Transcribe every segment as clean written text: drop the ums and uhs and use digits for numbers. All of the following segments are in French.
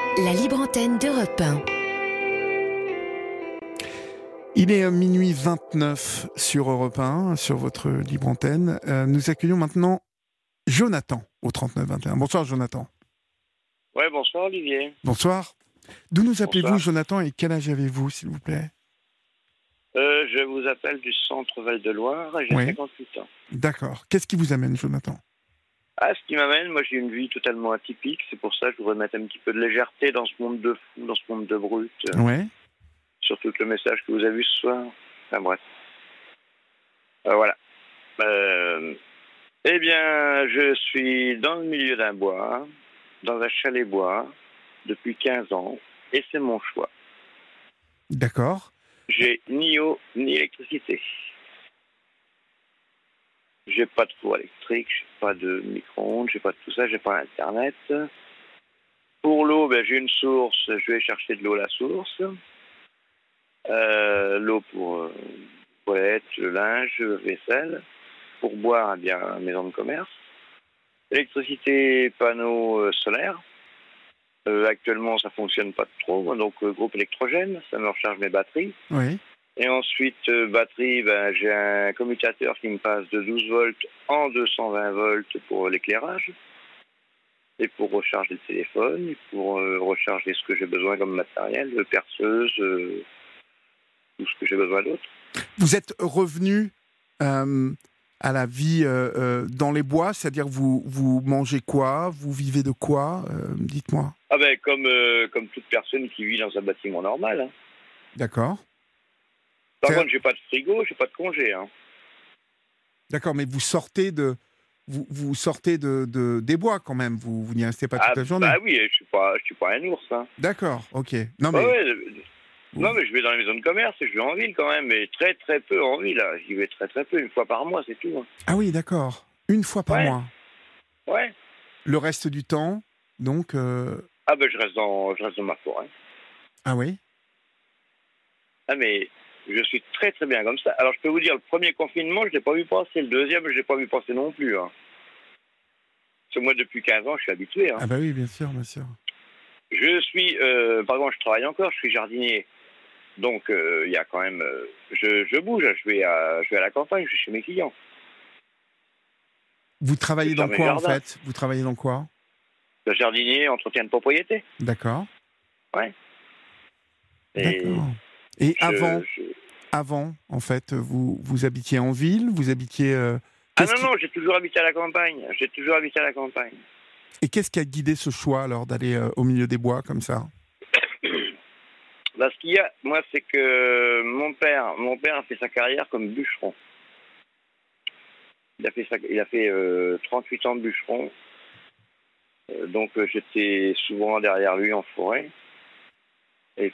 La libre antenne d'Europe 1. Il est minuit 29 sur Europe 1, sur votre libre antenne. Nous accueillons maintenant Jonathan au 39-21. Bonsoir Jonathan. Ouais, bonsoir Olivier. Bonsoir. D'où nous appelez-vous Bonsoir. Jonathan et quel âge avez-vous s'il vous plaît? Je vous appelle du centre Val-de-Loire et j'ai Oui. 58 ans. D'accord. Qu'est-ce qui vous amène Jonathan? Ah, ce qui m'amène, moi j'ai une vie totalement atypique, c'est pour ça que je voudrais mettre un petit peu de légèreté dans ce monde de fou, dans ce monde de brut. Ouais. Surtout que le message que vous avez vu ce soir. Enfin bref. Voilà. Eh bien, je suis dans le milieu d'un bois, dans un chalet bois, depuis 15 ans, et c'est mon choix. D'accord. J'ai ni eau, ni électricité. J'ai pas de four électrique, j'ai pas de micro-ondes, j'ai pas de tout ça, j'ai pas Internet. Pour l'eau, j'ai une source, je vais chercher de l'eau à la source. L'eau pour toilette, le linge, vaisselle. Pour boire, maison de commerce. Électricité, panneaux solaires. Actuellement, ça fonctionne pas trop, donc groupe électrogène, ça me recharge mes batteries. Oui. Et ensuite, batterie, j'ai un commutateur qui me passe de 12 volts en 220 volts pour l'éclairage. Et pour recharger le téléphone, et pour recharger ce que j'ai besoin comme matériel, perceuse, tout ce que j'ai besoin d'autre. Vous êtes revenu à la vie dans les bois, c'est-à-dire vous mangez quoi? Vous vivez de quoi? Dites-moi. Ah comme toute personne qui vit dans un bâtiment normal. Hein. D'accord. Par contre, j'ai pas de frigo, j'ai pas de congé. Hein. D'accord, mais vous sortez vous sortez des bois quand même. Vous n'y restez pas toute la journée. Ah oui, je suis pas un ours. Hein. D'accord, ok. Non mais Non, mais je vais dans les maisons de commerce et je vais en ville quand même, mais très très peu en ville. Là. J'y vais très très peu, une fois par mois, c'est tout. Hein. ah oui, d'accord. Une fois par mois. Ouais. Le reste du temps, donc. Ah je reste dans ma forêt. Ah oui. Ah mais je suis très très bien comme ça. Alors je peux vous dire, le premier confinement, je l'ai pas vu passer. Le deuxième, je l'ai pas vu passer non plus. Hein. Parce que moi, depuis 15 ans, je suis habitué. Hein. Ah bah oui, bien sûr, bien sûr. Je suis, par exemple, je travaille encore, je suis jardinier. Donc il y a quand même, je bouge, je vais à la campagne, je suis chez mes clients. Vous travaillez dans quoi en fait? Vous travaillez dans quoi? Le jardinier, entretien de propriété. D'accord. Ouais. D'accord. Et avant, en fait, vous habitiez en ville, vous habitiez. Non, j'ai toujours habité à la campagne. Et qu'est-ce qui a guidé ce choix alors d'aller au milieu des bois comme ça? Ce qu'il y a, moi, c'est que mon père a fait sa carrière comme bûcheron. Il a fait 38 ans de bûcheron. Donc j'étais souvent derrière lui en forêt. Et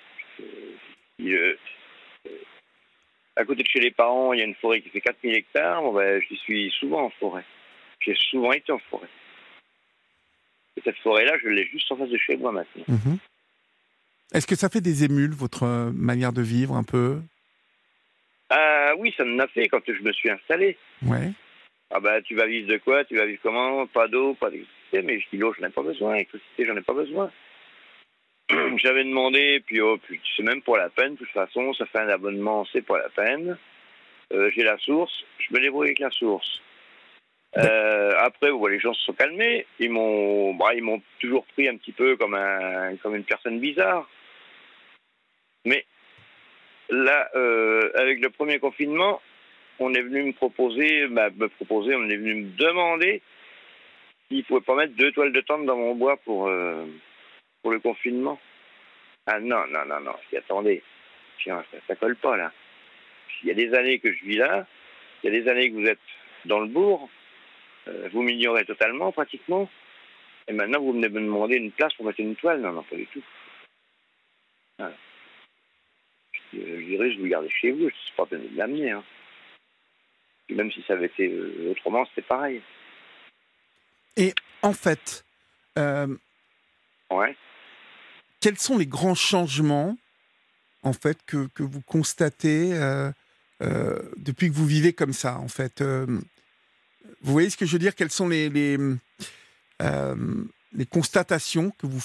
à côté de chez les parents, il y a une forêt qui fait 4000 hectares. J'y suis souvent en forêt. J'ai souvent été en forêt. Et cette forêt-là, je l'ai juste en face de chez moi maintenant. Mmh. Est-ce que ça fait des émules, votre manière de vivre un peu? Oui, ça m'en a fait quand je me suis installé. Ouais. Tu vas vivre de quoi? Tu vas vivre comment? Pas d'eau, pas d'électricité. Mais je dis l'eau, j'en ai pas besoin. L'électricité, j'en ai pas besoin. J'avais demandé, puis c'est même pour la peine. De toute façon, ça fait un abonnement, c'est pour la peine. J'ai la source, je me débrouille avec la source. Après, les gens se sont calmés. Ils m'ont toujours pris un petit peu comme une personne bizarre. Mais là, avec le premier confinement, on est venu on est venu me demander s'il ne pouvait pas mettre 2 toiles de tente dans mon bois pour le confinement. Ah non. Je dis, attendez, ça colle pas là. Il y a des années que je vis là, il y a des années que vous êtes dans le bourg, vous m'ignorez totalement pratiquement, et maintenant vous venez me demander une place pour mettre une toile. Non, pas du tout. Voilà. Je dirais, je vous gardez chez vous, je ne suis pas tenu de l'amener. Hein. Même si ça avait été autrement, c'était pareil. Et en fait, ouais. Quels sont les grands changements en fait que vous constatez depuis que vous vivez comme ça en fait? Vous voyez ce que je veux dire? Quelles sont les constatations que vous faites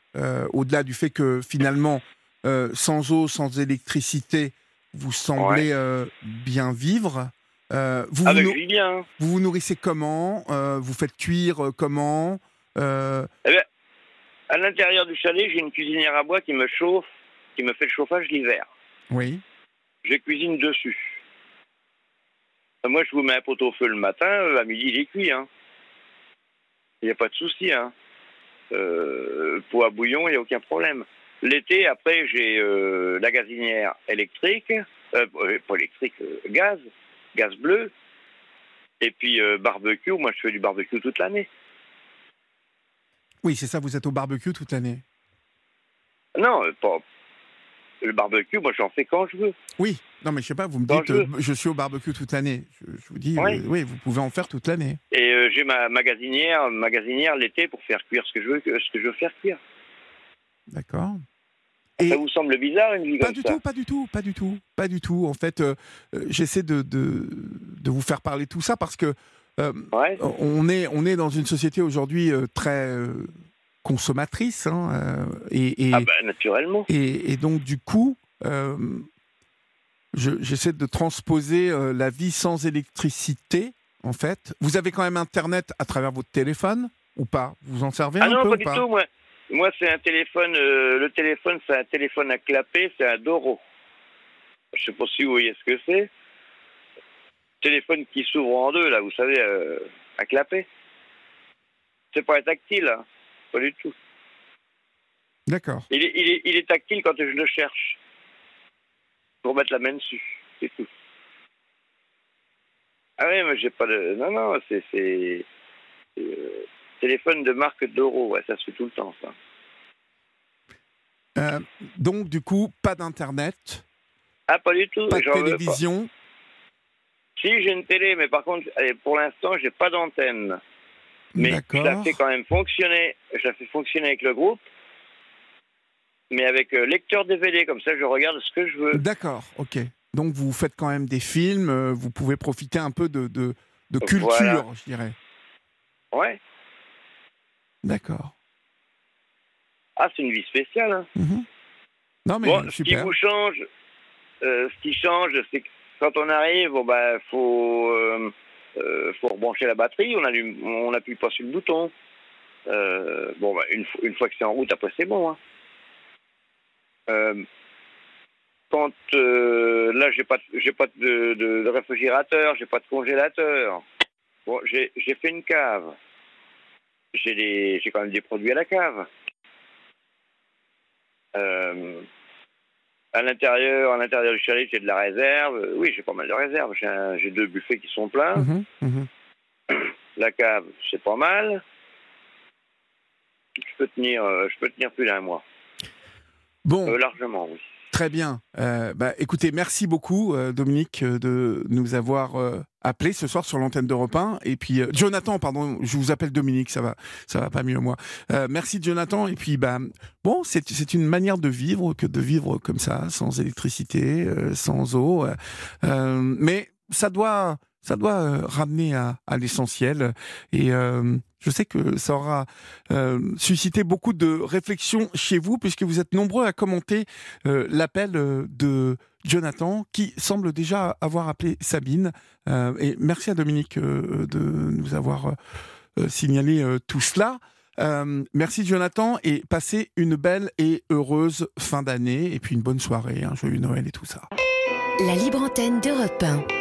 au-delà du fait que finalement, sans eau, sans électricité, vous semblez bien vivre. Vous vous nourrissez comment? Vous faites cuire comment? Eh bien, à l'intérieur du chalet, j'ai une cuisinière à bois qui me chauffe, qui me fait le chauffage l'hiver. Oui. Je cuisine dessus. Moi, je vous mets un pot au feu le matin, à midi, il est cuit. Hein. Il n'y a pas de souci. Hein. Pot à bouillon, il n'y a aucun problème. L'été, après, j'ai la gazinière électrique, pas électrique, gaz bleu, et puis barbecue. Moi, je fais du barbecue toute l'année. Oui, c'est ça, vous êtes au barbecue toute l'année. Non, pas... Le barbecue, moi, j'en fais quand je veux. Oui, non, mais je sais pas, vous me dites, je suis au barbecue toute l'année. Je vous dis, oui, vous pouvez en faire toute l'année. Et j'ai ma gazinière l'été pour faire cuire ce que je veux faire cuire. D'accord. Et ça vous semble bizarre, une vie comme ça? Pas du tout. En fait, j'essaie de vous faire parler de tout ça parce que on est dans une société aujourd'hui très consommatrice, hein, naturellement. Et donc du coup, j'essaie de transposer la vie sans électricité. En fait, vous avez quand même Internet à travers votre téléphone ou pas? Vous en servez un peu ou pas? Non, pas du tout. Moi, c'est un téléphone. Le téléphone, c'est un téléphone à clapet, c'est un Doro. Je sais pas si vous voyez ce que c'est. Téléphone qui s'ouvre en deux, là, vous savez, à clapet. C'est pas tactile, hein. Pas du tout. D'accord. Il est tactile quand je le cherche. Pour mettre la main dessus, c'est tout. Ah oui, mais j'ai pas de... Non, c'est téléphone de marque Doro, ouais, ça se fait tout le temps, ça. Donc, du coup, pas d'Internet? Pas du tout. Pas de télévision? Si, j'ai une télé, mais par contre, pour l'instant, j'ai pas d'antenne. Mais je la fais quand même fonctionner. Je la fais fonctionner avec le groupe, mais avec lecteur DVD, comme ça, je regarde ce que je veux. D'accord, ok. Donc, vous faites quand même des films, vous pouvez profiter un peu de culture, je dirais. Ouais. D'accord. Ah, c'est une vie spéciale, hein. Mm-hmm. Non, mais super. Ce qui change, c'est que quand on arrive, faut rebrancher la batterie, on n'appuie pas sur le bouton. Une fois que c'est en route, après c'est bon. Hein. Quand là, j'ai pas de réfrigérateur, j'ai pas de congélateur. Bon, j'ai fait une cave. J'ai quand même des produits à la cave. À l'intérieur du chalet, j'ai de la réserve. Oui, j'ai pas mal de réserve. J'ai 2 buffets qui sont pleins. La cave, c'est pas mal. Je peux tenir plus d'1 mois. Bon. Largement, oui. Très bien. Écoutez, merci beaucoup, Dominique, de nous avoir appelé ce soir sur l'antenne d'Europe 1. Et puis, Jonathan, pardon, je vous appelle Dominique, ça va pas mieux, moi. Merci, Jonathan. Et puis, c'est une manière de vivre que de vivre comme ça, sans électricité, sans eau. Mais ça doit ramener à l'essentiel. Et je sais que ça aura suscité beaucoup de réflexions chez vous, puisque vous êtes nombreux à commenter l'appel de Jonathan, qui semble déjà avoir appelé Sabine. Et merci à Dominique de nous avoir signalé tout cela. Merci Jonathan, et passez une belle et heureuse fin d'année, et puis une bonne soirée, un joyeux Noël et tout ça. La libre antenne d'Europe 1.